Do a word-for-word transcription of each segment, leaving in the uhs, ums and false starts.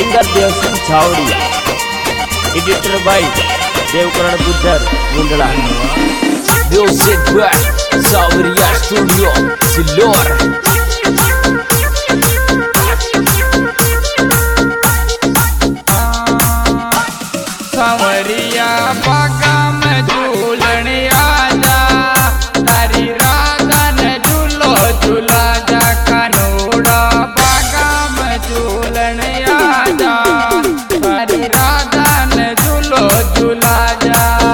Singer Dev Singh Chhawariya, editor भाई Devkaran Gujjar Mundla. Music by Chhawariya studio Sillor. सावरिया बागा में झूलन आजा, तारी राधा ने झूलो झूला जा। कानोड़ा बागा में झूलन आजा, तारी राधा ने झूलो झूला जा।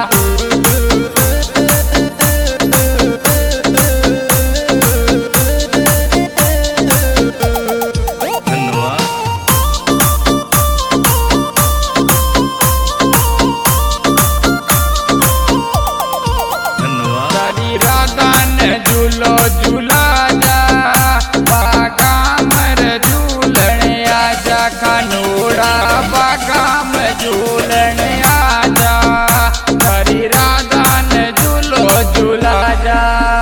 झूलो झूला जा, बागा मर झूलन आजा। कानोड़ा बागा में झूलन आजा, हरी राधा ने झूलो झूला जा।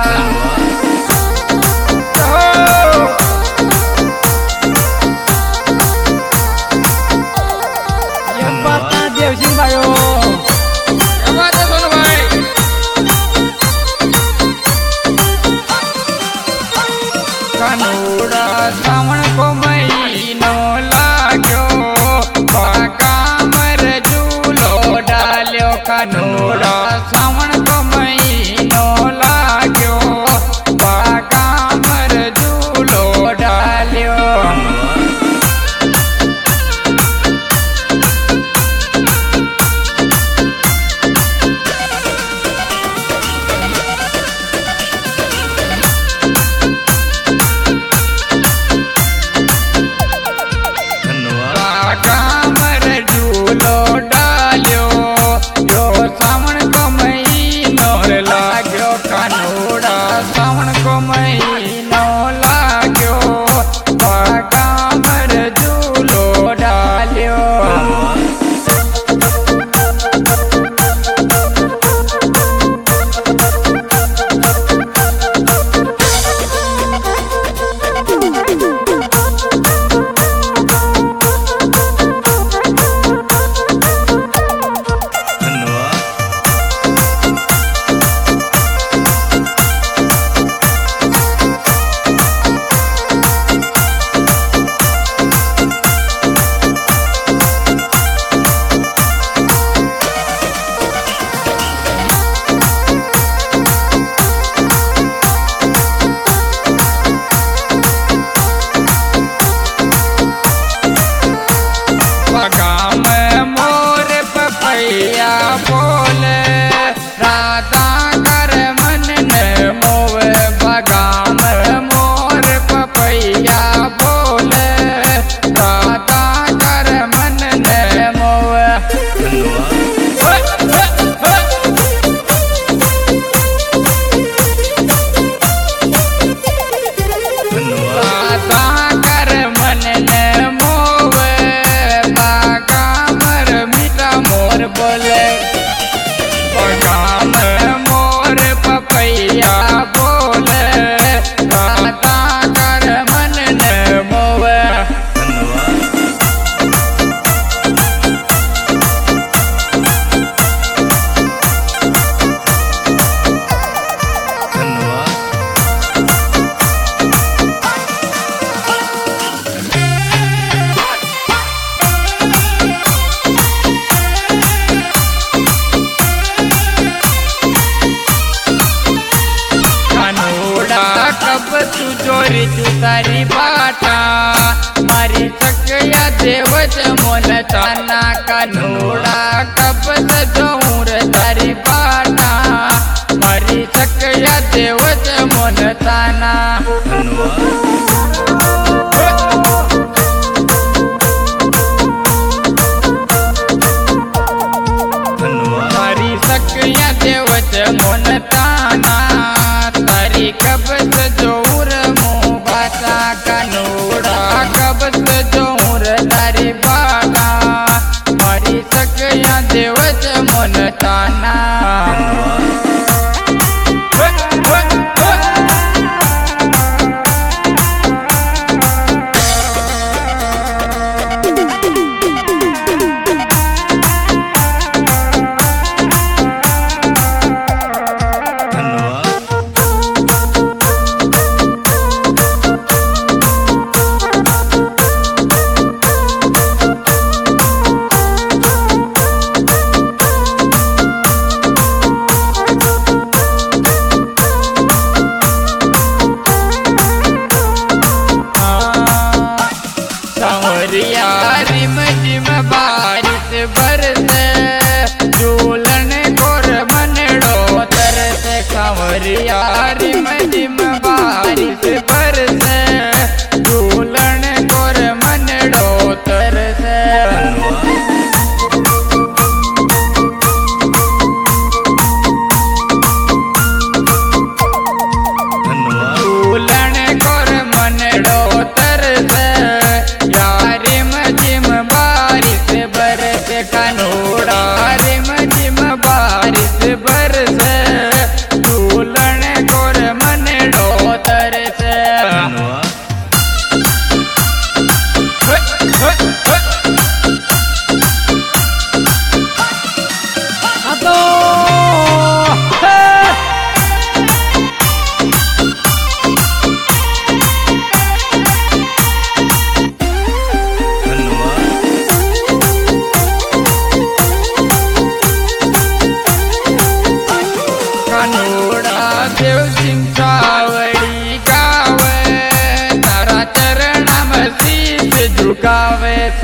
ये बात देवसिंह भाई हो, ये बात है सोनू भाई। कानोड़ा सावन को महीनो लाग्यो, बागा मर झूलो डाल्यो। कानोड़ा सावन को महीनो लाग्यो, बागा मर झूलो डाल्यो। कानोड़ा सावन को महीनो लाग्यो, बागा मर झूलो डाल्यो।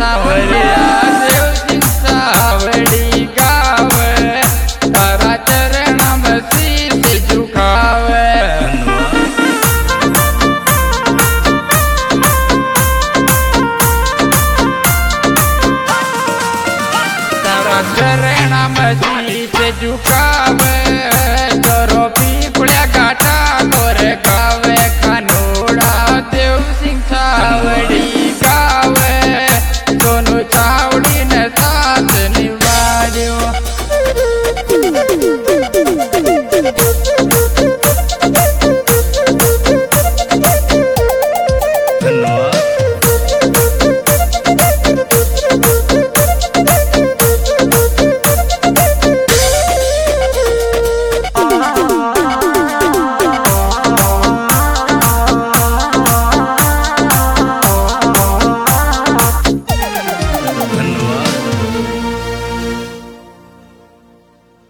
सावरिया देवजी सावड़ी गावे तारा चरण में शीश झुकावे तारा चरण में शीश झुकावे